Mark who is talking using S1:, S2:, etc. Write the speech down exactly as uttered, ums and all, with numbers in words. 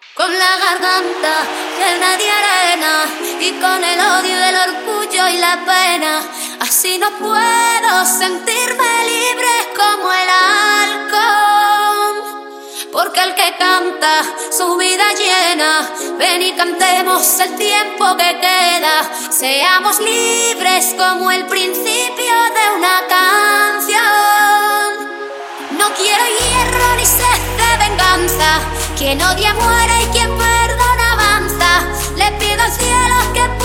S1: Con la garganta llena de arena y con el odio, el orgullo y la pena. Así no puedo sentirme libre como el halcón. Porque el que canta su vida llena, ven y cantemos el tiempo que queda. Seamos libres como el principio de una canción. No quiero hierro ni sed de venganza. Quien odia muere y quien perdona avanza. Le pido al cielo